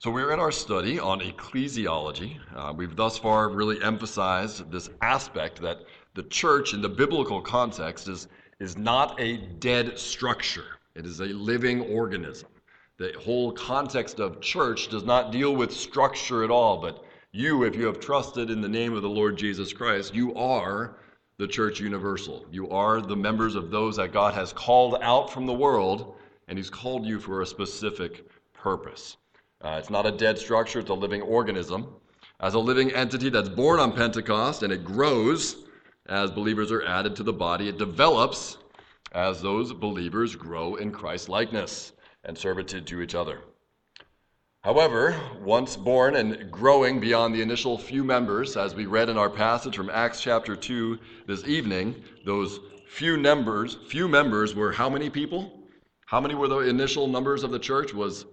So we're in our study on ecclesiology. We've thus far really emphasized this aspect that the church in the biblical context is not a dead structure. It is a living organism. The whole context of church does not deal with structure at all, but you, if you have trusted in the name of the Lord Jesus Christ, you are the church universal. You are the members of those that God has called out from the world, and He's called you for a specific purpose. It's not a dead structure, it's a living organism. As a living entity that's born on Pentecost, and it grows as believers are added to the body. It develops as those believers grow in Christ's likeness and servitude to each other. However, once born and growing beyond the initial few members, as we read in our passage from Acts chapter 2 this evening, those few members were how many people? How many were the initial numbers of the church? Was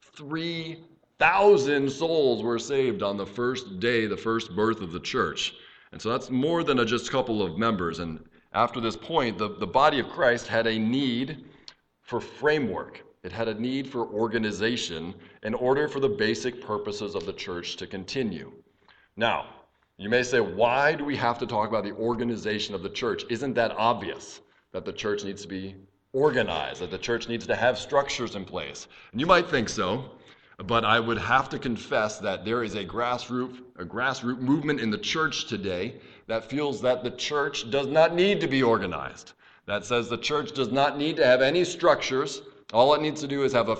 3,000 souls were saved on the first day, the first birth of the church. And so that's more than just a couple of members. And after this point, the body of Christ had a need for framework. It had a need for organization in order for the basic purposes of the church to continue. Now, you may say, why do we have to talk about the organization of the church? Isn't that obvious that the church needs to be organized, that the church needs to have structures in place? And you might think so, but I would have to confess that there is a grassroots movement in the church today that feels that the church does not need to be organized, that says the church does not need to have any structures. All it needs to do is have a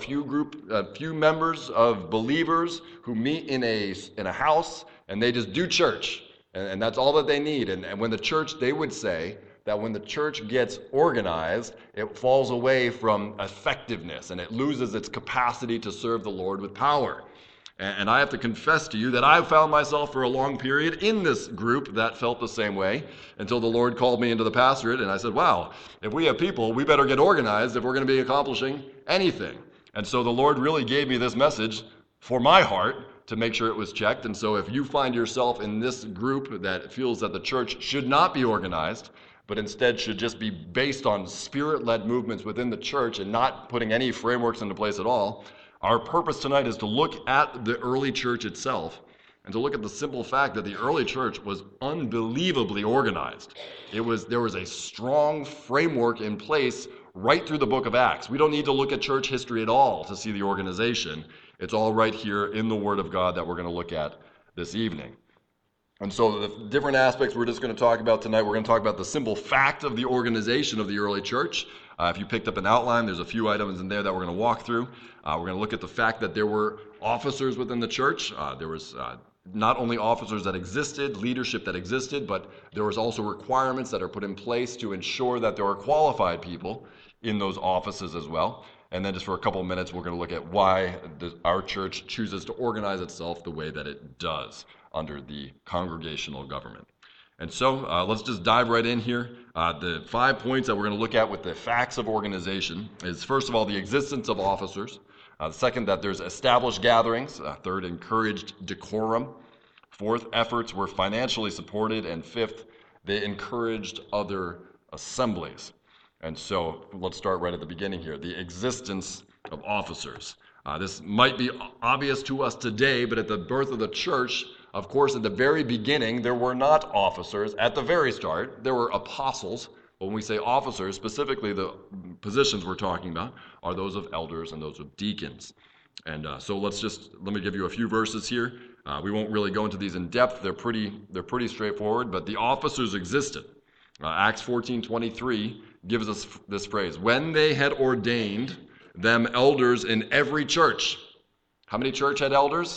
few members of believers who meet in a house, and they just do church, and that's all that they need. And when the church, they would say that when the church gets organized, it falls away from effectiveness, and it loses its capacity to serve the Lord with power. And I have to confess to you that I found myself for a long period in this group that felt the same way until the Lord called me into the pastorate, and I said, wow, if we have people, we better get organized if we're going to be accomplishing anything. And so the Lord really gave me this message for my heart to make sure it was checked. And so if you find yourself in this group that feels that the church should not be organized, but instead should just be based on spirit-led movements within the church and not putting any frameworks into place at all, our purpose tonight is to look at the early church itself and to look at the simple fact that the early church was unbelievably organized. There was a strong framework in place right through the book of Acts. We don't need to look at church history at all to see the organization. It's all right here in the Word of God that we're going to look at this evening. And so the different aspects we're just going to talk about tonight, we're going to talk about the simple fact of the organization of the early church. If you picked up an outline, there's a few items in there that we're going to walk through. We're going to look at the fact that there were officers within the church. There was not only officers that existed, leadership that existed, but there was also requirements that are put in place to ensure that there are qualified people in those offices as well. And then just for a couple of minutes, we're going to look at why our church chooses to organize itself the way that it does under the congregational government. And so let's just dive right in here. The 5 points that we're going to look at with the facts of organization is, first of all, the existence of officers. Second, that there's established gatherings. Third, encouraged decorum. Fourth, efforts were financially supported. And fifth, they encouraged other assemblies. And so let's start right at the beginning here. The existence of officers. This might be obvious to us today, but at the birth of the church, of course, at the very beginning, there were not officers. At the very start, there were apostles. But when we say officers, specifically the positions we're talking about are those of elders and those of deacons. And so let me give you a few verses here. We won't really go into these in depth. They're pretty straightforward, but the officers existed. Acts 14:23 gives us this phrase, when they had ordained them elders in every church. How many church had elders?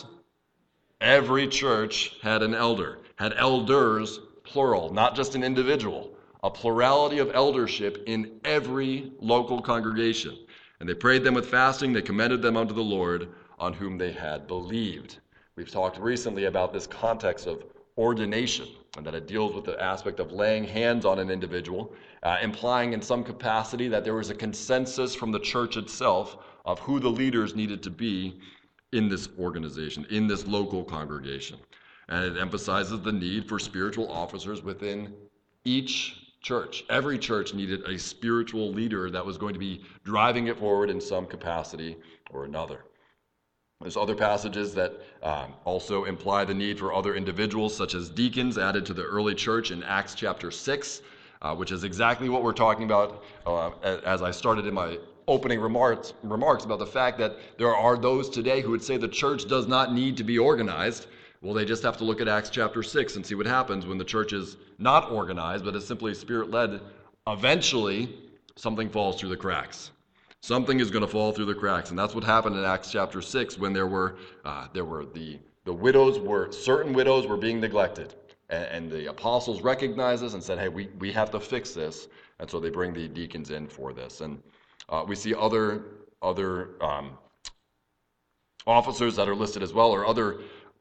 Every church had an elder, had elders, plural, not just an individual, a plurality of eldership in every local congregation. And they prayed them with fasting, they commended them unto the Lord, on whom they had believed. We've talked recently about this context of ordination, and that it deals with the aspect of laying hands on an individual, implying in some capacity that there was a consensus from the church itself of who the leaders needed to be in this organization, in this local congregation. And it emphasizes the need for spiritual officers within each church. Every church needed a spiritual leader that was going to be driving it forward in some capacity or another. There's other passages that also imply the need for other individuals, such as deacons, added to the early church in Acts chapter 6, which is exactly what we're talking about as I started in my opening remarks about the fact that there are those today who would say the church does not need to be organized. Well, they just have to look at Acts chapter 6 and see what happens when the church is not organized, but is simply Spirit-led. Eventually, something falls through the cracks. Something is going to fall through the cracks, and that's what happened in Acts chapter 6 when there were the widows certain widows were being neglected, and the apostles recognized this and said, "Hey, we have to fix this," and so they bring the deacons in for this. And we see other officers that are listed as well, or other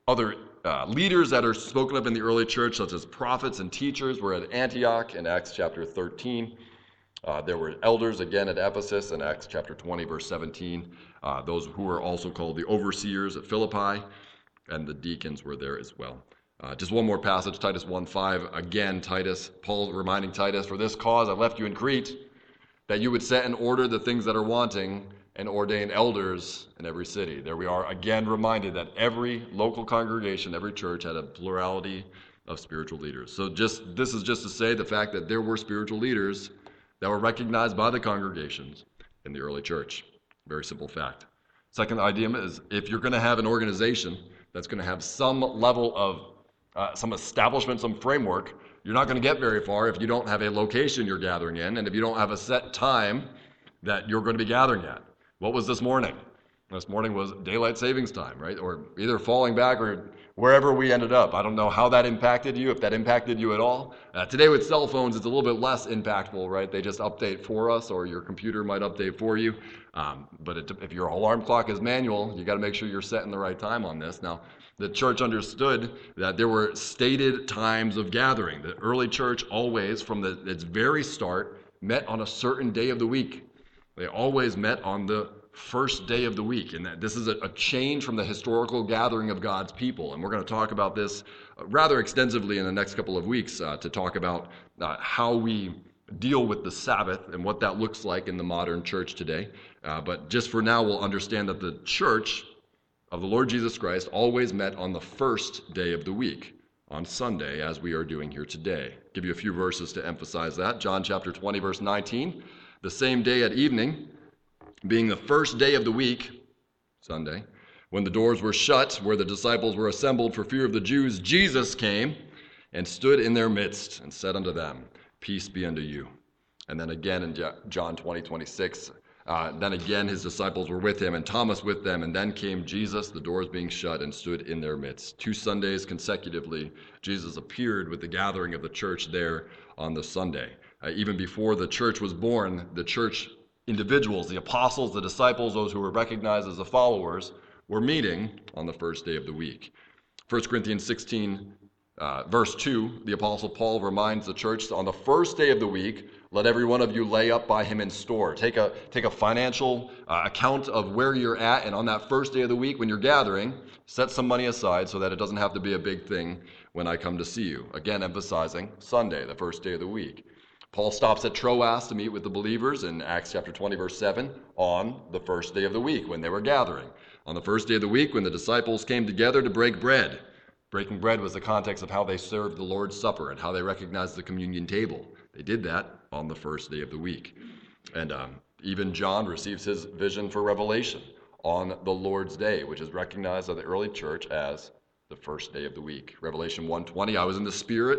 leaders that are spoken of in the early church, such as prophets and teachers, were at Antioch in Acts chapter 13. There were elders again at Ephesus in Acts chapter 20, verse 17. Those who were also called the overseers at Philippi, and the deacons were there as well. Just one more passage, Titus 1:5. Again, Paul reminding Titus, "For this cause I left you in Crete, that you would set in order the things that are wanting, and ordain elders in every city." There we are again reminded that every local congregation, every church had a plurality of spiritual leaders. So this is just to say the fact that there were spiritual leaders that were recognized by the congregations in the early church. Very simple fact. Second idea is, if you're going to have an organization that's going to have some level of some establishment, some framework, you're not going to get very far if you don't have a location you're gathering in, and if you don't have a set time that you're going to be gathering at. What was this morning? This morning was daylight savings time, right? Or either falling back or wherever we ended up. I don't know how that impacted you, if that impacted you at all. Today with cell phones, it's a little bit less impactful, right? They just update for us, or your computer might update for you. But if your alarm clock is manual, you got to make sure you're setting the right time on this. Now, the church understood that there were stated times of gathering. The early church always, from its very start, met on a certain day of the week. They always met on the first day of the week, and that this is a change from the historical gathering of God's people. And we're going to talk about this rather extensively in the next couple of weeks to talk about how we deal with the Sabbath and what that looks like in the modern church today. But just for now, we'll understand that the church of the Lord Jesus Christ always met on the first day of the week, on Sunday, as we are doing here today. Give you a few verses to emphasize that. John chapter 20, verse 19. The same day at evening, being the first day of the week, Sunday, when the doors were shut, where the disciples were assembled for fear of the Jews, Jesus came and stood in their midst and said unto them, "Peace be unto you." And then again in John 20, 26, then again his disciples were with him, and Thomas with them, and then came Jesus, the doors being shut, and stood in their midst. 2 Sundays consecutively, Jesus appeared with the gathering of the church there on the Sunday. Even before the church was born, the church individuals, the apostles, the disciples, those who were recognized as the followers, were meeting on the first day of the week. 1 Corinthians 16, verse 2, the apostle Paul reminds the church, on the first day of the week, let every one of you lay up by him in store. Take a financial account of where you're at, and on that first day of the week when you're gathering, set some money aside so that it doesn't have to be a big thing when I come to see you. Again, emphasizing Sunday, the first day of the week. Paul stops at Troas to meet with the believers in Acts chapter 20, verse 7, on the first day of the week when they were gathering. On the first day of the week when the disciples came together to break bread. Breaking bread was the context of how they served the Lord's Supper and how they recognized the communion table. They did that on the first day of the week. And even John receives his vision for Revelation on the Lord's Day, which is recognized by the early church as the first day of the week. Revelation 1:20, I was in the Spirit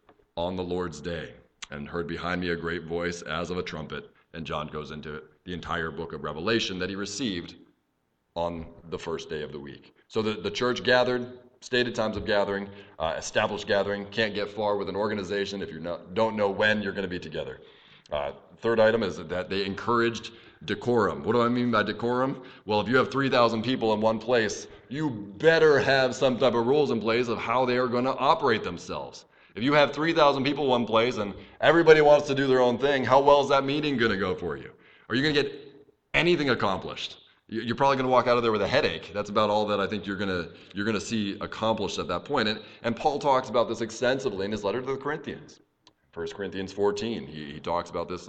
on the Lord's Day, and heard behind me a great voice as of a trumpet. And John goes into the entire book of Revelation that he received on the first day of the week. So the church gathered, stated times of gathering, established gathering. Can't get far with an organization if you don't know when you're going to be together. Third item is that they encouraged decorum. What do I mean by decorum? Well, if you have 3,000 people in one place, you better have some type of rules in place of how they are going to operate themselves. If you have 3,000 people in one place and everybody wants to do their own thing, how well is that meeting going to go for you? Are you going to get anything accomplished? You're probably going to walk out of there with a headache. That's about all that I think you're going to see accomplished at that point. And Paul talks about this extensively in his letter to the Corinthians. 1 Corinthians 14, he talks about this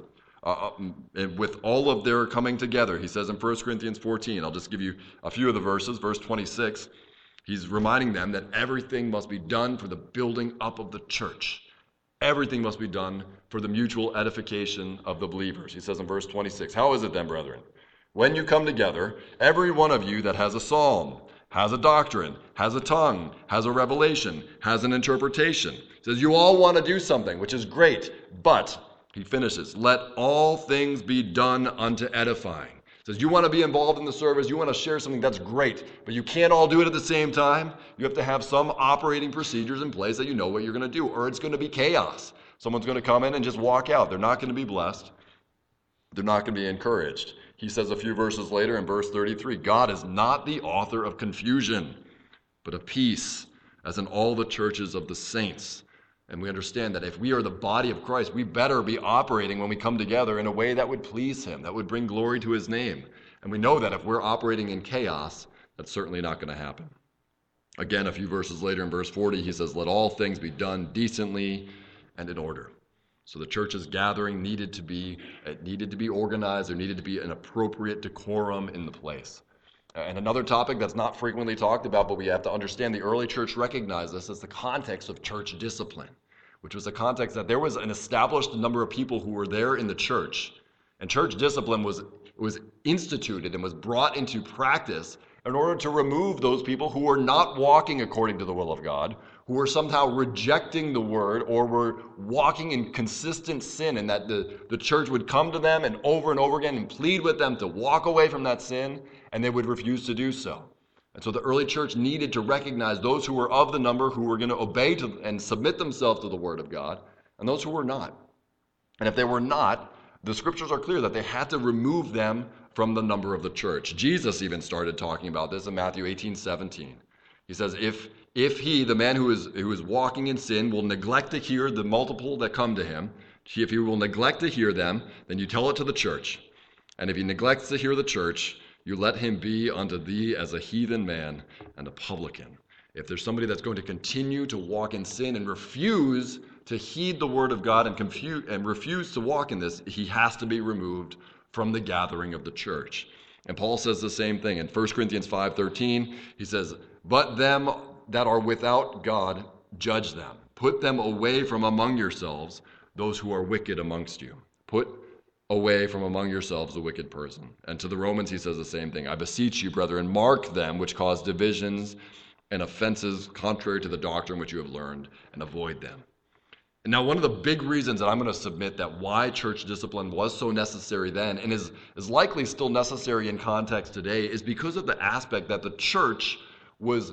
with all of their coming together. He says in 1 Corinthians 14, I'll just give you a few of the verses, verse 26, he's reminding them that everything must be done for the building up of the church. Everything must be done for the mutual edification of the believers. He says in verse 26, how is it then, brethren? When you come together, every one of you that has a psalm, has a doctrine, has a tongue, has a revelation, has an interpretation. He says you all want to do something, which is great, but he finishes, let all things be done unto edifying. He says you want to be involved in the service, you want to share something, that's great, but you can't all do it at the same time. You have to have some operating procedures in place that you know what you're going to do, or it's going to be chaos. Someone's going to come in and just walk out. They're not going to be blessed. They're not going to be encouraged. He says a few verses later in verse 33, God is not the author of confusion, but of peace, as in all the churches of the saints. And we understand that if we are the body of Christ, we better be operating when we come together in a way that would please him, that would bring glory to his name. And we know that if we're operating in chaos, that's certainly not going to happen. Again, a few verses later in verse 40, he says, let all things be done decently and in order. So the church's gathering needed to be organized. There needed to be an appropriate decorum in the place. And another topic that's not frequently talked about, but we have to understand, the early church recognized this as the context of church discipline, which was the context that there was an established number of people who were there in the church, and church discipline was instituted and was brought into practice in order to remove those people who were not walking according to the will of God, who were somehow rejecting the word or were walking in consistent sin, and that the church would come to them and over again and plead with them to walk away from that sin, and they would refuse to do so. And so the early church needed to recognize those who were of the number, who were going to obey and submit themselves to the word of God, and those who were not. And if they were not, the scriptures are clear that they had to remove them from the number of the church. Jesus even started talking about this in Matthew 18:17. He says, if he, the man who is walking in sin, will neglect to hear the multiple that come to him, if he will neglect to hear them, then you tell it to the church. And if he neglects to hear the church, you let him be unto thee as a heathen man and a publican. If there's somebody that's going to continue to walk in sin and refuse to heed the word of God and refuse to walk in this, he has to be removed from the gathering of the church. And Paul says the same thing in 1 Corinthians 5:13. He says, but them that are without God, judge them. Put them away from among yourselves, those who are wicked amongst you. Put away from among yourselves the wicked person. And to the Romans he says the same thing. I beseech you, brethren, mark them which cause divisions and offenses contrary to the doctrine which you have learned, and avoid them. And now one of the big reasons that I'm going to submit that why church discipline was so necessary then, and is likely still necessary in context today, is because of the aspect that the church was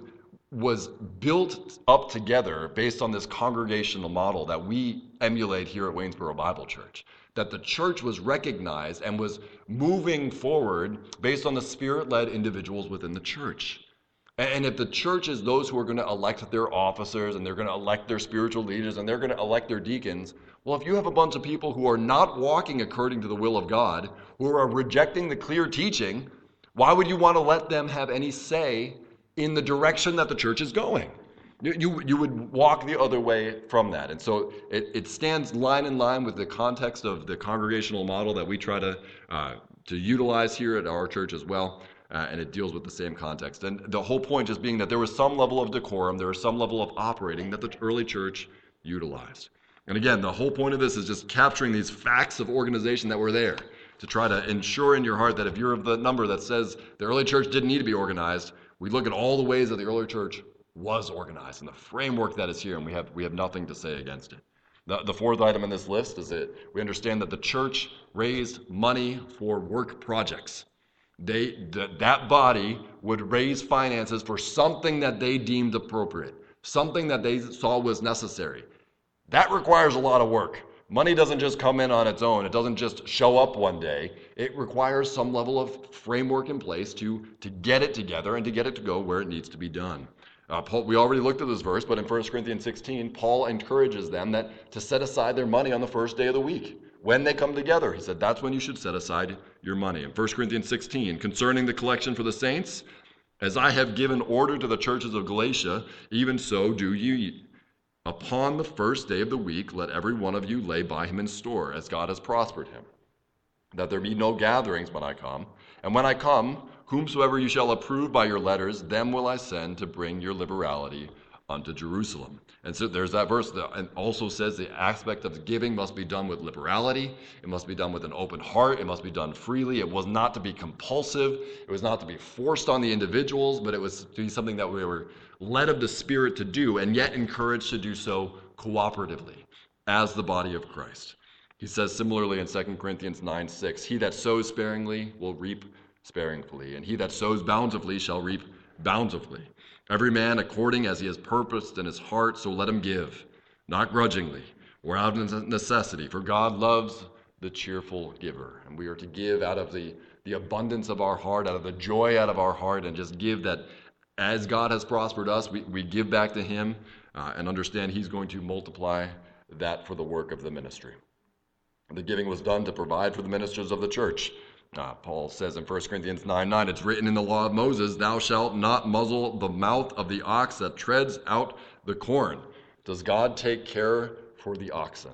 built up together based on this congregational model that we emulate here at Waynesboro Bible Church. That the church was recognized and was moving forward based on the Spirit-led individuals within the church. And if the church is those who are going to elect their officers, and they're going to elect their spiritual leaders, and they're going to elect their deacons, well, if you have a bunch of people who are not walking according to the will of God, who are rejecting the clear teaching, why would you want to let them have any say in the direction that the church is going? You would walk the other way from that. And so it stands line in line with the context of the congregational model that we try to utilize here at our church as well. And it deals with the same context. And the whole point just being that there was some level of decorum, there was some level of operating that the early church utilized. And again, the whole point of this is just capturing these facts of organization that were there to try to ensure in your heart that if you're of the number that says the early church didn't need to be organized, we look at all the ways that the early church was organized and the framework that is here, and we have nothing to say against it. The fourth item in this list is that we understand that the church raised money for work projects. That body would raise finances for something that they deemed appropriate, something that they saw was necessary. That requires a lot of work. Money doesn't just come in on its own. It doesn't just show up one day. It requires some level of framework in place to get it together and to get it to go where it needs to be done. We already looked at this verse, but in 1 Corinthians 16, Paul encourages them to set aside their money on the first day of the week. When they come together, he said, that's when you should set aside your money. In 1 Corinthians 16, concerning the collection for the saints, as I have given order to the churches of Galatia, even so do ye. Upon the first day of the week, let every one of you lay by him in store, as God has prospered him. that there be no gatherings when I come. And when I come, whomsoever you shall approve by your letters, them will I send to bring your liberality unto Jerusalem. And so there's that verse that also says the aspect of giving must be done with liberality. It must be done with an open heart. It must be done freely. It was not to be compulsive. It was not to be forced on the individuals, but it was to be something that we were led of the Spirit to do, and yet encouraged to do so cooperatively as the body of Christ. He says similarly in 2 Corinthians 9:6, he that sows sparingly will reap sparingly, and he that sows bountifully shall reap bountifully. Every man according as he has purposed in his heart, so let him give, not grudgingly or out of necessity, for God loves the cheerful giver. And we are to give out of the abundance of our heart, out of the joy out of our heart, and just give that as God has prospered us, we give back to him and understand he's going to multiply that for the work of the ministry. The giving was done to provide for the ministers of the church. Paul says in 1 Corinthians 9:9, it's written in the law of Moses, thou shalt not muzzle the mouth of the ox that treads out the corn. Does God take care for the oxen?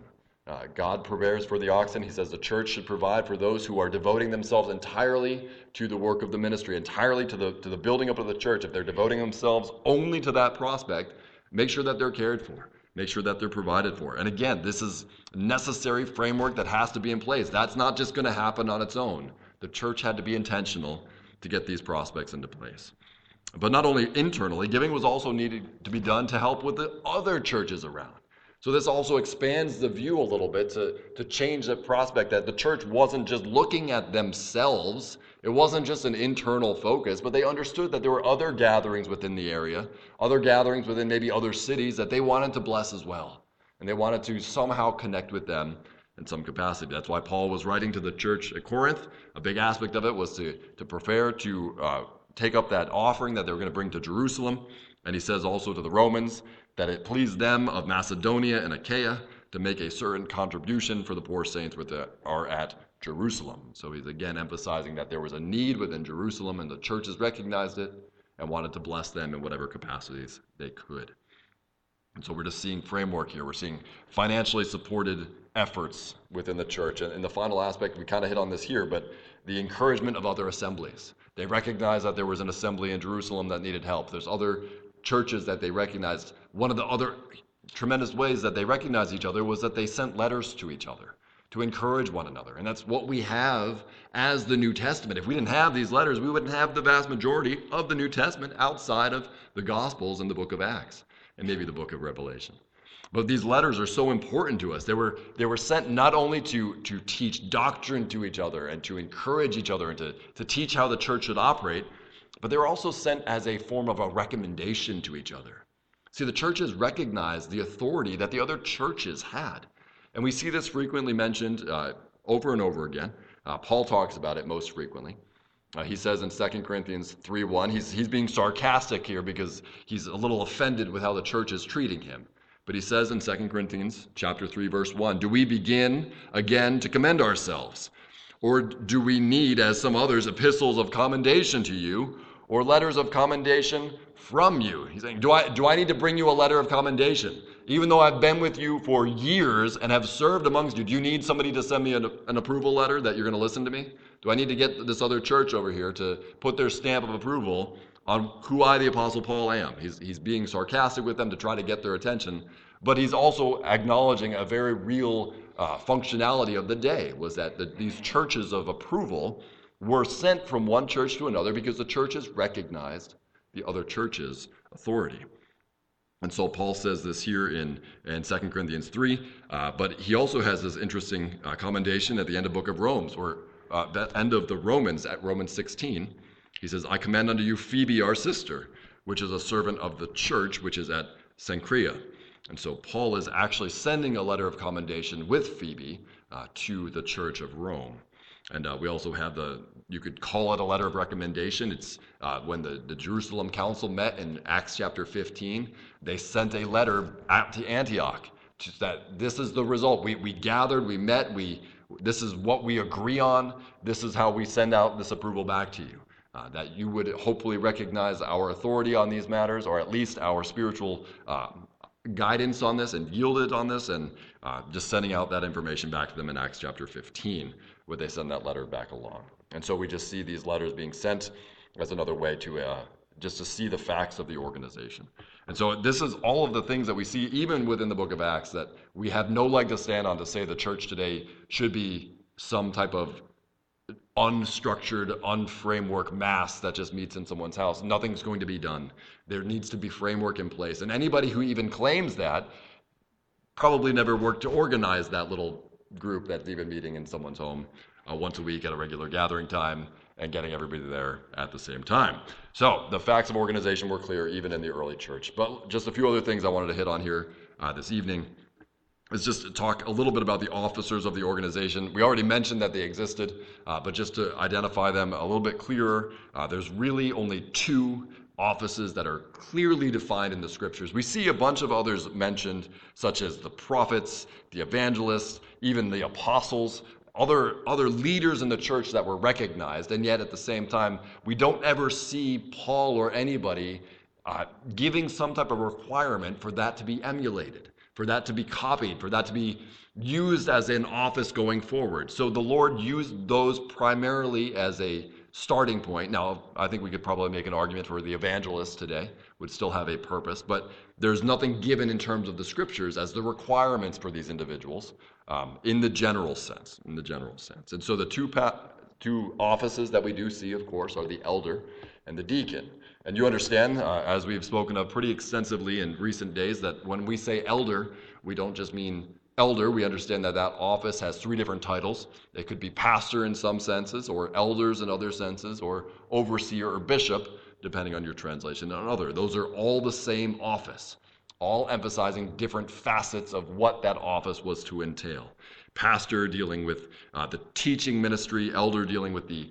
God prepares for the oxen. He says the church should provide for those who are devoting themselves entirely to the work of the ministry, entirely to the building up of the church. If they're devoting themselves only to that prospect, make sure that they're cared for. Make sure that they're provided for. And again, this is a necessary framework that has to be in place. That's not just going to happen on its own. The church had to be intentional to get these prospects into place. But not only internally, giving was also needed to be done to help with the other churches around. So this also expands the view a little bit to change the prospect that the church wasn't just looking at themselves. It wasn't just an internal focus, but they understood that there were other gatherings within the area, other gatherings within maybe other cities that they wanted to bless as well. And they wanted to somehow connect with them in some capacity. That's why Paul was writing to the church at Corinth. A big aspect of it was to prepare to take up that offering that they were going to bring to Jerusalem. And he says also to the Romans that it pleased them of Macedonia and Achaia to make a certain contribution for the poor saints which are at Jerusalem. So he's again emphasizing that there was a need within Jerusalem, and the churches recognized it and wanted to bless them in whatever capacities they could. And so we're just seeing framework here. We're seeing financially supported efforts within the church. And in the final aspect, we kind of hit on this here, but the encouragement of other assemblies. They recognized that there was an assembly in Jerusalem that needed help. There's other churches that they recognized. One of the other tremendous ways that they recognized each other was that they sent letters to each other to encourage one another. And that's what we have as the New Testament. If we didn't have these letters, we wouldn't have the vast majority of the New Testament outside of the Gospels and the book of Acts and maybe the book of Revelation. But these letters are so important to us. They were sent not only to teach doctrine to each other and to encourage each other and to teach how the church should operate, but they were also sent as a form of a recommendation to each other. See, the churches recognized the authority that the other churches had. And we see this frequently mentioned over and over again. Paul talks about it most frequently. He says in 2 Corinthians 3:1, he's being sarcastic here because he's a little offended with how the church is treating him. But he says in 2 Corinthians chapter 3, verse 1, do we begin again to commend ourselves? Or do we need, as some others, epistles of commendation to you, or letters of commendation from you? He's saying, do I need to bring you a letter of commendation? Even though I've been with you for years and have served amongst you, do you need somebody to send me an approval letter that you're going to listen to me? Do I need to get this other church over here to put their stamp of approval on who I, the Apostle Paul, am? He's being sarcastic with them to try to get their attention, but he's also acknowledging a very real functionality of the day, was that these churches of approval were sent from one church to another because the churches recognized the other church's authority. And so Paul says this here in 2 Corinthians 3, but he also has this interesting commendation at the end of the book of Romans, or the end of the Romans at Romans 16. He says, I commend unto you Phoebe, our sister, which is a servant of the church, which is at Cenchrea. And so Paul is actually sending a letter of commendation with Phoebe to the church of Rome. And we also have you could call it a letter of recommendation. It's when the Jerusalem Council met in Acts chapter 15, they sent a letter to Antioch that this is the result. We gathered, we met, this is what we agree on. This is how we send out this approval back to you. That you would hopefully recognize our authority on these matters, or at least our spiritual guidance on this and yielded on this, and just sending out that information back to them in Acts chapter 15, where they send that letter back along. And so we just see these letters being sent as another way to just to see the facts of the organization. And so this is all of the things that we see even within the book of Acts that we have no leg to stand on to say the church today should be some type of unstructured, unframework mass that just meets in someone's house. Nothing's going to be done. There needs to be framework in place. And anybody who even claims that probably never worked to organize that little group that's even meeting in someone's home once a week at a regular gathering time and getting everybody there at the same time. So the facts of organization were clear even in the early church. But just a few other things I wanted to hit on here this evening is just to talk a little bit about the officers of the organization. We already mentioned that they existed, but just to identify them a little bit clearer, there's really only two offices that are clearly defined in the scriptures. We see a bunch of others mentioned, such as the prophets, the evangelists, even the apostles, other leaders in the church that were recognized, and yet at the same time, we don't ever see Paul or anybody giving some type of requirement for that to be emulated, for that to be copied, for that to be used as an office going forward. So the Lord used those primarily as a starting point. Now, I think we could probably make an argument for the evangelists today would still have a purpose, but there's nothing given in terms of the scriptures as the requirements for these individuals in the general sense. And so the two offices that we do see, of course, are the elder and the deacon. And you understand, as we've spoken of pretty extensively in recent days, that when we say elder, we don't just mean elder. We understand that that office has three different titles. It could be pastor in some senses, or elders in other senses, or overseer or bishop, depending on your translation and other. Those are all the same office, all emphasizing different facets of what that office was to entail. Pastor dealing with the teaching ministry, elder dealing with the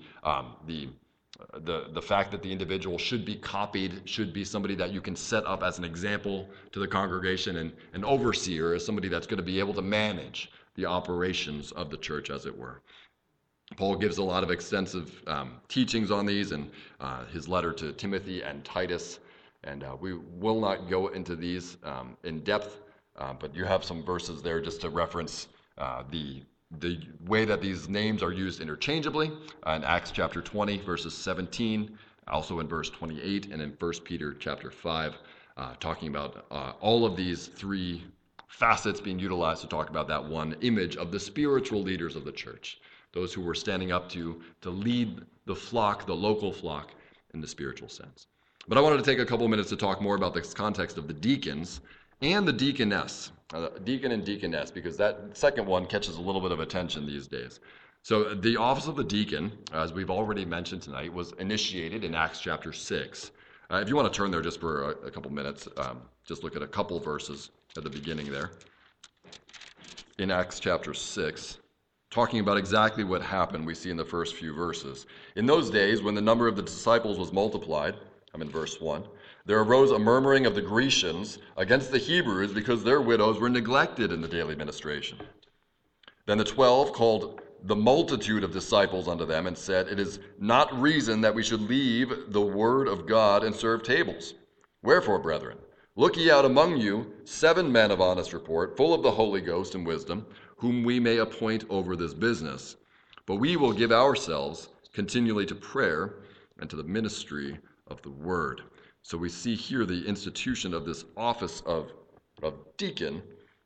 fact that the individual should be copied, should be somebody that you can set up as an example to the congregation, and an overseer is somebody that's going to be able to manage the operations of the church, as it were. Paul gives a lot of extensive teachings on these in his letter to Timothy and Titus, and we will not go into these in depth, but you have some verses there just to reference the way that these names are used interchangeably in Acts chapter 20, verses 17, also in verse 28, and in 1 Peter chapter 5, talking about all of these three facets being utilized to talk about that one image of the spiritual leaders of the church, those who were standing up to lead the flock, the local flock, in the spiritual sense. But I wanted to take a couple minutes to talk more about this context of the deacons and the deaconess, deacon and deaconess, because that second one catches a little bit of attention these days. So the office of the deacon, as we've already mentioned tonight, was initiated in Acts chapter 6. If you want to turn there just for a couple minutes, just look at a couple verses at the beginning there. In Acts chapter 6, talking about exactly what happened, we see in the first few verses. In those days, when the number of the disciples was multiplied, I'm in verse 1, there arose a murmuring of the Grecians against the Hebrews because their widows were neglected in the daily ministration. Then the 12 called the multitude of disciples unto them and said, It is not reason that we should leave the word of God and serve tables. Wherefore, brethren, look ye out among you 7 men of honest report, full of the Holy Ghost and wisdom, whom we may appoint over this business. But we will give ourselves continually to prayer and to the ministry of the word. So we see here the institution of this office of deacon,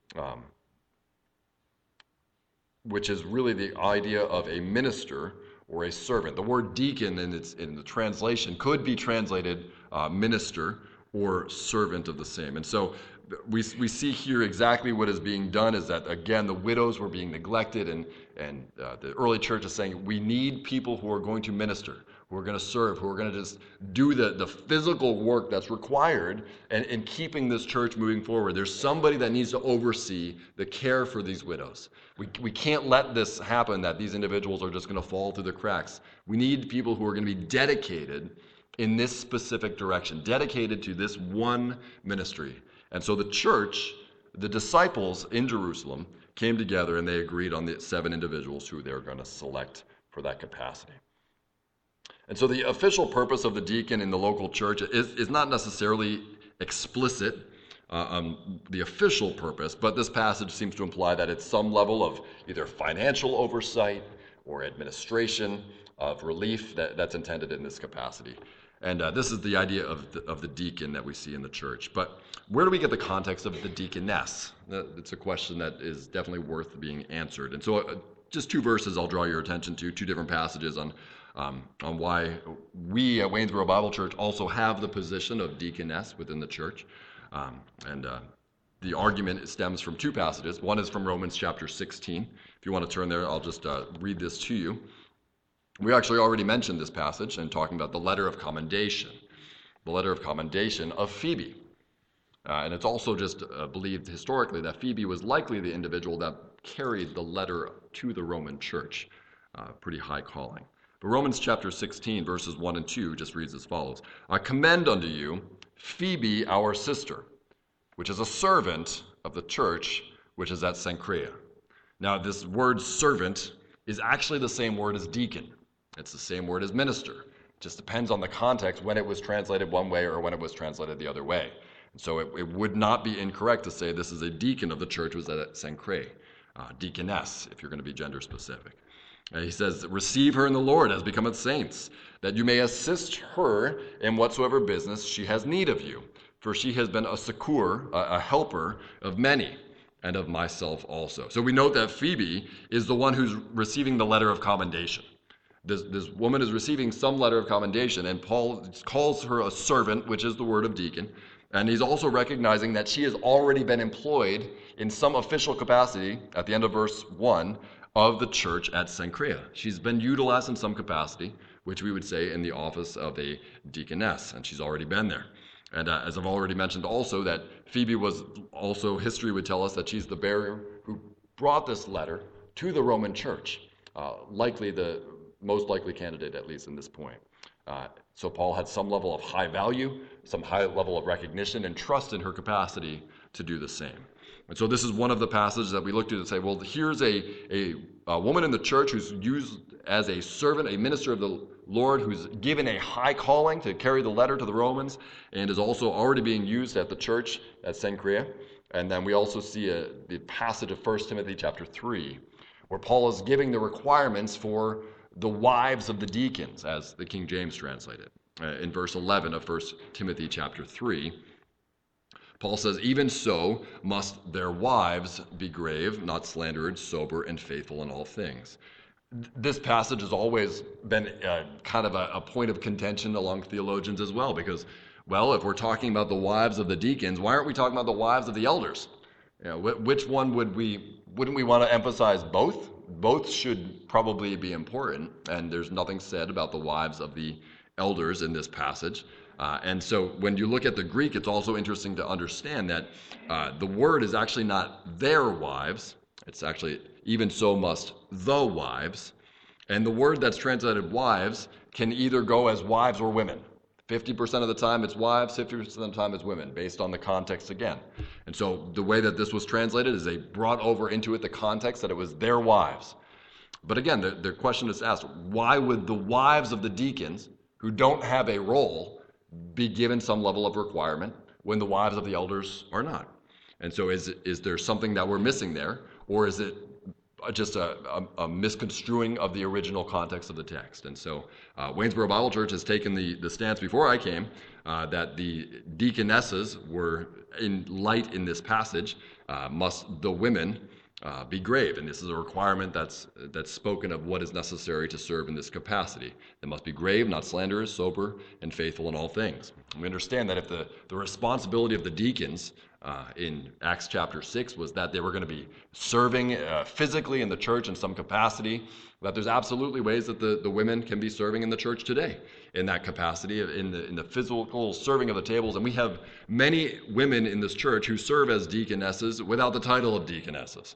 which is really the idea of a minister or a servant. The word deacon in the translation could be translated minister or servant of the same. And so we see here exactly what is being done is that, again, the widows were being neglected, and the early church is saying we need people who are going to minister, who are going to serve, who are going to just do the physical work that's required in keeping this church moving forward. There's somebody that needs to oversee the care for these widows. We can't let this happen, that these individuals are just going to fall through the cracks. We need people who are going to be dedicated in this specific direction, dedicated to this one ministry. And so the church, the disciples in Jerusalem, came together and they agreed on the 7 individuals who they were going to select for that capacity. And so the official purpose of the deacon in the local church is not necessarily explicit. on the official purpose, but this passage seems to imply that it's some level of either financial oversight or administration of relief that's intended in this capacity. And this is the idea of the deacon that we see in the church. But where do we get the context of the deaconess? It's a question that is definitely worth being answered. And so just two verses I'll draw your attention to, two different passages on why we at Waynesboro Bible Church also have the position of deaconess within the church. The argument stems from two passages. One is from Romans chapter 16. If you want to turn there, I'll just read this to you. We actually already mentioned this passage in talking about the letter of commendation of Phoebe. And it's also just believed historically that Phoebe was likely the individual that carried the letter to the Roman church. Pretty high calling. But Romans chapter 16, verses 1 and 2 just reads as follows. I commend unto you Phoebe, our sister, which is a servant of the church, which is at Cenchrea. Now, this word servant is actually the same word as deacon. It's the same word as minister. It just depends on the context when it was translated one way or when it was translated the other way. And so it would not be incorrect to say this is a deacon of the church, was at Cenchrea. Deaconess, if you're going to be gender specific. He says, receive her in the Lord as becometh saints, that you may assist her in whatsoever business she has need of you. For she has been a succor, a helper of many, and of myself also. So we note that Phoebe is the one who's receiving the letter of commendation. This woman is receiving some letter of commendation, and Paul calls her a servant, which is the word of deacon. And he's also recognizing that she has already been employed in some official capacity, at the end of verse 1, of the church at Cenchrea. She's been utilized in some capacity, which we would say in the office of a deaconess, and she's already been there. And as I've already mentioned also, that Phoebe was also, history would tell us that she's the bearer who brought this letter to the Roman church, likely the most likely candidate, at least in this point. So Paul had some level of high value, some high level of recognition and trust in her capacity to do the same. And so this is one of the passages that we look to say, well, here's a woman in the church who's used as a servant, a minister of the Lord, who's given a high calling to carry the letter to the Romans and is also already being used at the church at Cenchrea. And then we also see the passage of 1 Timothy chapter 3, where Paul is giving the requirements for the wives of the deacons, as the King James translated. In verse 11 of 1 Timothy chapter 3, Paul says, even so must their wives be grave, not slanderers, sober, and faithful in all things. This passage has always been kind of a point of contention among theologians as well, because, well, if we're talking about the wives of the deacons, why aren't we talking about the wives of the elders? You know, which one wouldn't we want to emphasize both? Both should probably be important, and there's nothing said about the wives of the elders in this passage. And so when you look at the Greek, it's also interesting to understand that the word is actually not their wives. It's actually, even so must the wives. And the word that's translated wives can either go as wives or women. 50% of the time it's wives, 50% of the time it's women, based on the context again. And so the way that this was translated is they brought over into it the context that it was their wives. But again, the question is asked, why would the wives of the deacons, who don't have a role, be given some level of requirement when the wives of the elders are not? And so is there something that we're missing there, or is it just a misconstruing of the original context of the text? And so Waynesboro Bible Church has taken the stance before I came that the deaconesses were in light in this passage, must the women be grave. And this is a requirement that's spoken of what is necessary to serve in this capacity. They must be grave, not slanderers, sober, and faithful in all things. And we understand that if the responsibility of the deacons in Acts chapter 6 was that they were going to be serving physically in the church in some capacity, that there's absolutely ways that the women can be serving in the church today in that capacity, in the physical serving of the tables. And we have many women in this church who serve as deaconesses without the title of deaconesses.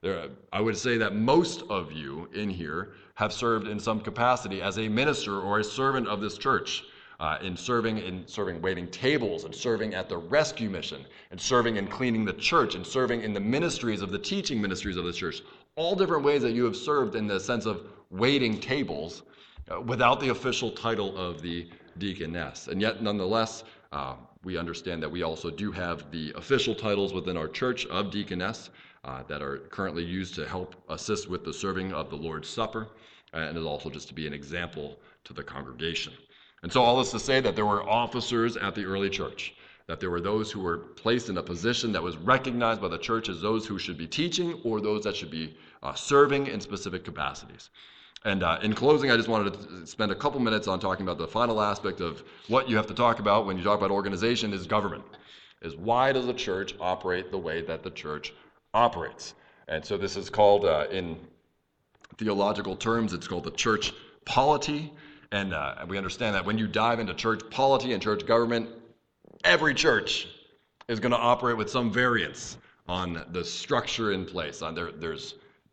I would say that most of you in here have served in some capacity as a minister or a servant of this church. In serving waiting tables, and serving at the rescue mission, and serving and cleaning the church, and serving in the ministries of the teaching ministries of the church. All different ways that you have served in the sense of waiting tables without the official title of the deaconess. And yet, nonetheless, we understand that we also do have the official titles within our church of deaconess that are currently used to help assist with the serving of the Lord's Supper, and is also just to be an example to the congregation. And so all this to say that there were officers at the early church, that there were those who were placed in a position that was recognized by the church as those who should be teaching or those that should be serving in specific capacities. And in closing, I just wanted to spend a couple minutes on talking about the final aspect of what you have to talk about when you talk about organization is government, is why does the church operate the way that the church operates? And so this is called, in theological terms, it's called the church polity. And we understand that when you dive into church polity and church government, every church is going to operate with some variance on the structure in place. There's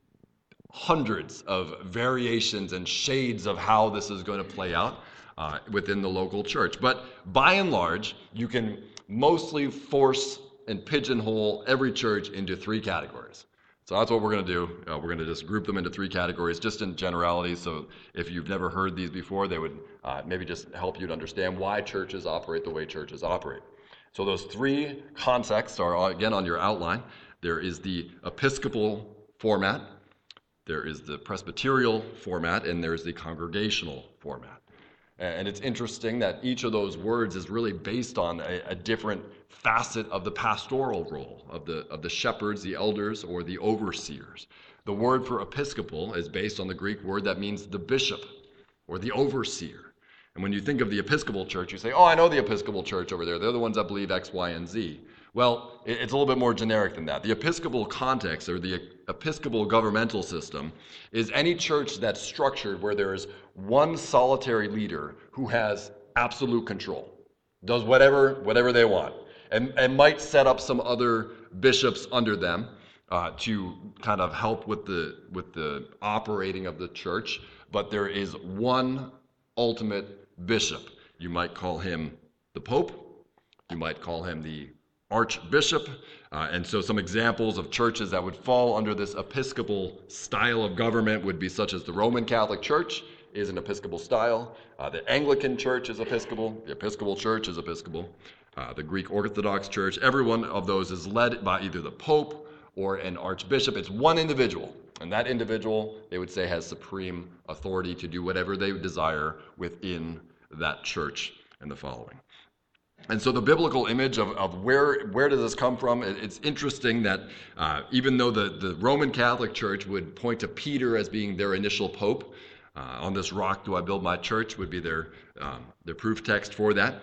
hundreds of variations and shades of how this is going to play out within the local church. But by and large, you can mostly force and pigeonhole every church into three categories. So that's what we're going to do. We're going to just group them into three categories, just in generalities. So if you've never heard these before, they would maybe just help you to understand why churches operate the way churches operate. So those three contexts are, again, on your outline. There is the Episcopal format, there is the Presbyterial format, and there's the Congregational format. And it's interesting that each of those words is really based on a different facet of the pastoral role of the shepherds, the elders, or the overseers. The word for Episcopal is based on the Greek word that means the bishop or the overseer. And when you think of the Episcopal Church, you say, oh, I know the Episcopal Church over there. They're the ones that believe X, Y, and Z. Well, it's a little bit more generic than that. The Episcopal context, or the Episcopal governmental system, is any church that's structured where there is one solitary leader who has absolute control, does whatever they want, and might set up some other bishops under them to kind of help with the operating of the church. But there is one ultimate bishop. You might call him the Pope. You might call him the Archbishop. And so some examples of churches that would fall under this Episcopal style of government would be such as the Roman Catholic Church is an Episcopal style. The Anglican Church is Episcopal. The Episcopal Church is Episcopal. The Greek Orthodox Church, every one of those is led by either the Pope or an Archbishop. It's one individual. And that individual, they would say, has supreme authority to do whatever they desire within that church and the following. And so the biblical image of where does this come from, it's interesting that even though the Roman Catholic Church would point to Peter as being their initial pope, on this rock do I build my church would be their proof text for that.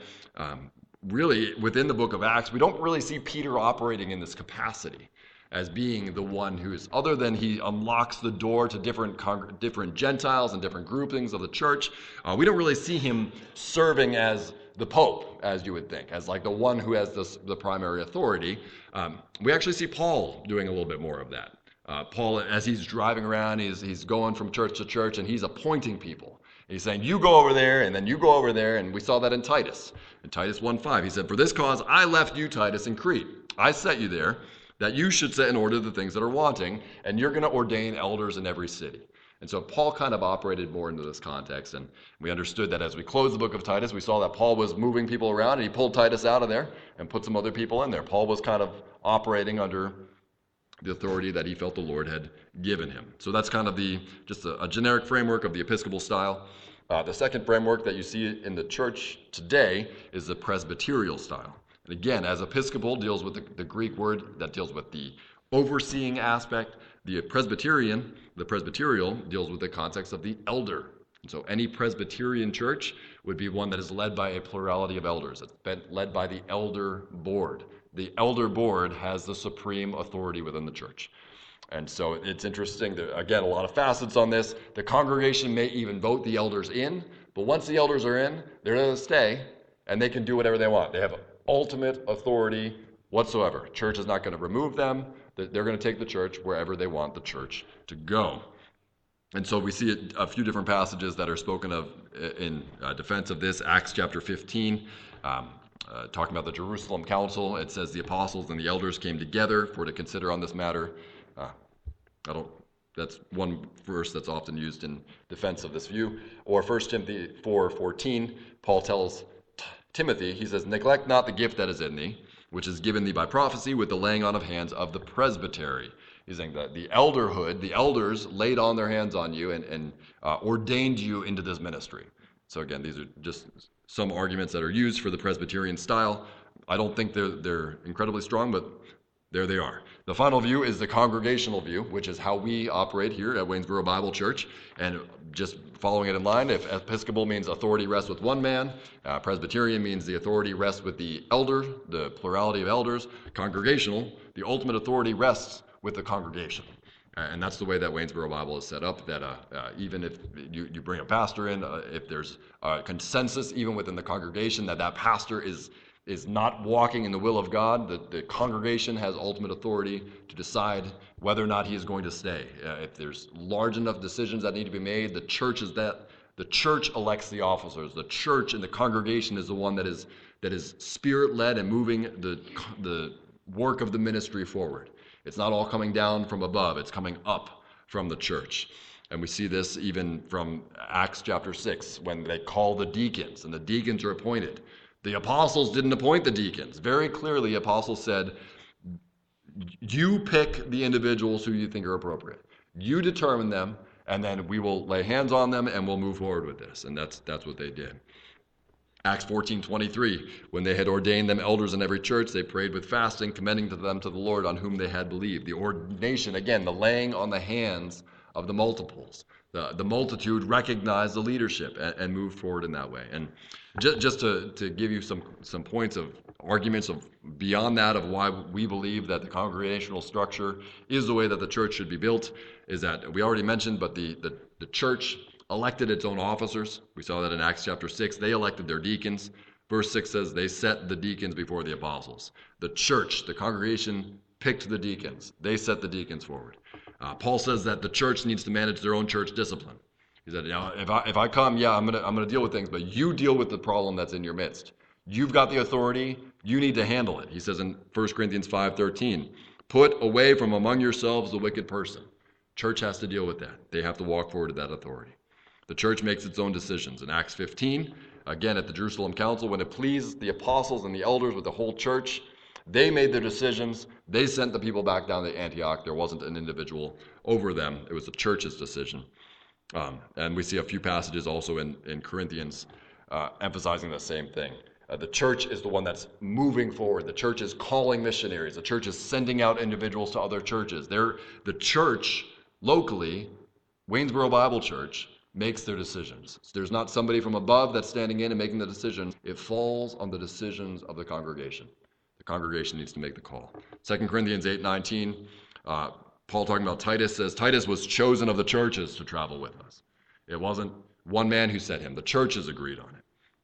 Really, within the book of Acts, we don't really see Peter operating in this capacity as being the one who's, other than he unlocks the door to different Gentiles and different groupings of the church, we don't really see him serving as the Pope, as you would think, as like the one who has the primary authority. We actually see Paul doing a little bit more of that. Paul, as he's driving around, he's going from church to church, and he's appointing people. He's saying, you go over there, and then you go over there, and we saw that in Titus. In Titus 1:5, he said, for this cause I left you, Titus, in Crete. I set you there, that you should set in order the things that are wanting, and you're going to ordain elders in every city. And so Paul kind of operated more into this context, and we understood that as we closed the book of Titus, we saw that Paul was moving people around, and he pulled Titus out of there and put some other people in there. Paul was kind of operating under the authority that he felt the Lord had given him. So that's kind of just a generic framework of the Episcopal style. The second framework that you see in the church today is the Presbyterial style. And again, as Episcopal deals with the Greek word that deals with the overseeing aspect, the Presbyterial deals with the context of the elder. And so any Presbyterian church would be one that is led by a plurality of elders. It's been led by the elder board. The elder board has the supreme authority within the church. And so it's interesting, again, a lot of facets on this. The congregation may even vote the elders in, but once the elders are in, they're going to stay, and they can do whatever they want. They have ultimate authority whatsoever. Church is not going to remove them. They're going to take the church wherever they want the church to go. And so we see a few different passages that are spoken of in defense of this. Acts chapter 15, talking about the Jerusalem Council. It says the apostles and the elders came together for to consider on this matter. That's one verse that's often used in defense of this view. Or 1 Timothy 4:14, Paul tells Timothy, he says, neglect not the gift that is in thee, which is given thee by prophecy with the laying on of hands of the presbytery. He's saying that the elderhood, the elders laid on their hands on you and ordained you into this ministry. So again, these are just some arguments that are used for the Presbyterian style. I don't think they're incredibly strong, but there they are. The final view is the congregational view, which is how we operate here at Waynesboro Bible Church. And just following it in line, if Episcopal means authority rests with one man, Presbyterian means the authority rests with the elder, the plurality of elders. Congregational, the ultimate authority rests with the congregation. And that's the way that Waynesboro Bible is set up, that even if you bring a pastor in, if there's a consensus even within the congregation that pastor is not walking in the will of God, the congregation has ultimate authority to decide whether or not he is going to stay. If there's large enough decisions that need to be made, the church elects the officers. The church and the congregation is the one that is spirit-led and moving the work of the ministry forward. It's not all coming down from above, it's coming up from the church. And we see this even from Acts chapter 6, when they call the deacons, and the deacons are appointed. The apostles didn't appoint the deacons. Very clearly, the apostles said, you pick the individuals who you think are appropriate. You determine them, and then we will lay hands on them, and we'll move forward with this. And that's what they did. Acts 14:23, when they had ordained them elders in every church, they prayed with fasting, commending them to the Lord on whom they had believed. The ordination, again, the laying on the hands of the multiples. The multitude recognized the leadership and moved forward in that way. And just to give you some points of arguments of beyond that of why we believe that the congregational structure is the way that the church should be built, is that we already mentioned, but the church elected its own officers. We saw that in Acts chapter 6. They elected their deacons. Verse 6 says they set the deacons before the apostles. The church, the congregation, picked the deacons. They set the deacons forward. Paul says that the church needs to manage their own church discipline. He said, if I come, I'm gonna deal with things, but you deal with the problem that's in your midst. You've got the authority. You need to handle it. He says in 1 Corinthians 5:13, put away from among yourselves the wicked person. Church has to deal with that. They have to walk forward to that authority. The church makes its own decisions. In Acts 15, again at the Jerusalem Council, when it pleased the apostles and the elders with the whole church, they made their decisions. They sent the people back down to Antioch. There wasn't an individual over them. It was the church's decision. And we see a few passages also in Corinthians emphasizing the same thing. The church is the one that's moving forward. The church is calling missionaries. The church is sending out individuals to other churches. The church locally, Waynesboro Bible Church, makes their decisions. So there's not somebody from above that's standing in and making the decisions. It falls on the decisions of the congregation. The congregation needs to make the call. 2 Corinthians 8:19, Paul talking about Titus says, Titus was chosen of the churches to travel with us. It wasn't one man who sent him. The churches agreed on it.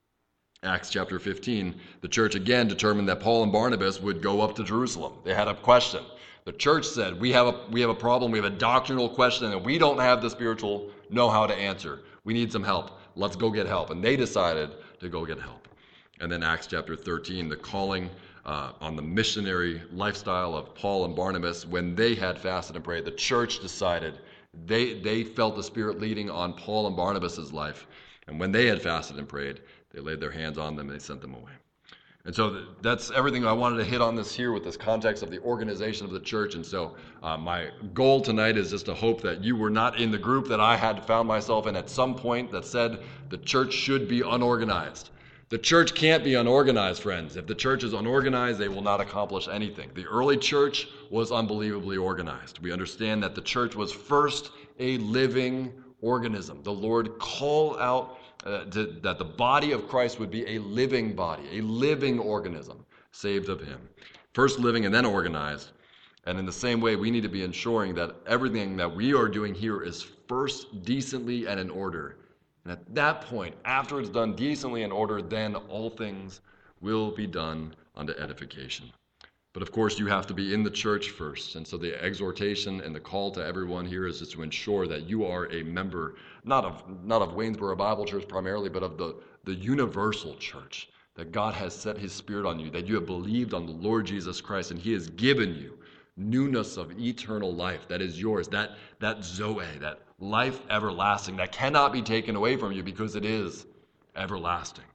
Acts chapter 15, the church again determined that Paul and Barnabas would go up to Jerusalem. They had a question. The church said, we have a problem, we have a doctrinal question, and we don't have the spiritual know-how to answer. We need some help. Let's go get help. And they decided to go get help. And then Acts chapter 13, the calling on the missionary lifestyle of Paul and Barnabas, when they had fasted and prayed, the church decided they felt the Spirit leading on Paul and Barnabas' life. And when they had fasted and prayed, they laid their hands on them and they sent them away. And so that's everything I wanted to hit on this here with this context of the organization of the church. And so my goal tonight is just to hope that you were not in the group that I had found myself in at some point that said the church should be unorganized. The church can't be unorganized, friends. If the church is unorganized, they will not accomplish anything. The early church was unbelievably organized. We understand that the church was first a living organism. The Lord called out that the body of Christ would be a living body, a living organism, saved of him. First living and then organized. And in the same way, we need to be ensuring that everything that we are doing here is first decently and in order. And at that point, after it's done decently in order, then all things will be done unto edification. But of course, you have to be in the church first. And so the exhortation and the call to everyone here is just to ensure that you are a member, not of Waynesboro Bible Church primarily, but of the universal church, that God has set his Spirit on you, that you have believed on the Lord Jesus Christ, and he has given you newness of eternal life that is yours, that Zoe, that life everlasting, that cannot be taken away from you because it is everlasting.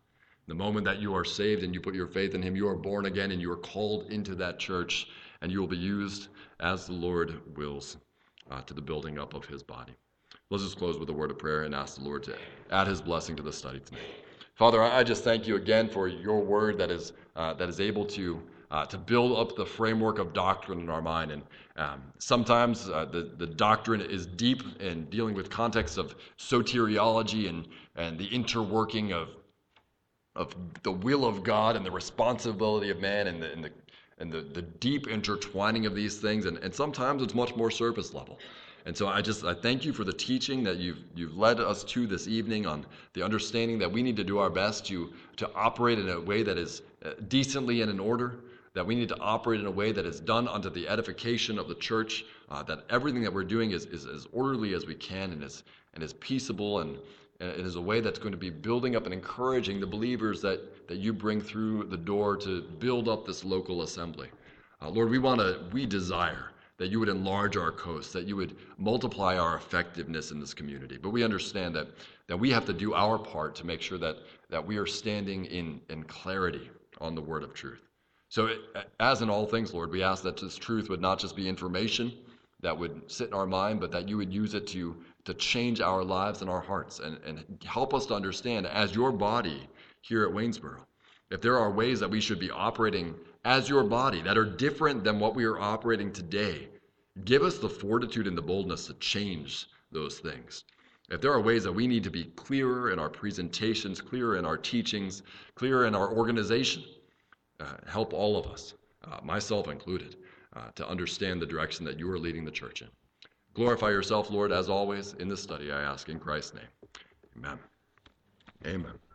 The moment that you are saved and you put your faith in him, you are born again and you are called into that church, and you will be used as the Lord wills to the building up of his body. Let's just close with a word of prayer and ask the Lord to add his blessing to the study tonight. Father, I just thank you again for your word that is able to build up the framework of doctrine in our mind. And sometimes the doctrine is deep in dealing with context of soteriology and the interworking of the will of God and the responsibility of man and the deep intertwining of these things. And sometimes it's much more surface level. And so I thank you for the teaching that you've led us to this evening on the understanding that we need to do our best to operate in a way that is decently and in order, that we need to operate in a way that is done unto the edification of the church, that everything that we're doing is as orderly as we can and is peaceable, and it is a way that's going to be building up and encouraging the believers that you bring through the door to build up this local assembly. Lord, we desire that you would enlarge our coast, that you would multiply our effectiveness in this community. But we understand that we have to do our part to make sure that we are standing in clarity on the word of truth. So as in all things, Lord, we ask that this truth would not just be information that would sit in our mind, but that you would use it to change our lives and our hearts and help us to understand as your body here at Waynesboro, if there are ways that we should be operating as your body that are different than what we are operating today, give us the fortitude and the boldness to change those things. If there are ways that we need to be clearer in our presentations, clearer in our teachings, clearer in our organization, help all of us, myself included, to understand the direction that you are leading the church in. Glorify yourself, Lord, as always, in this study, I ask in Christ's name. Amen. Amen.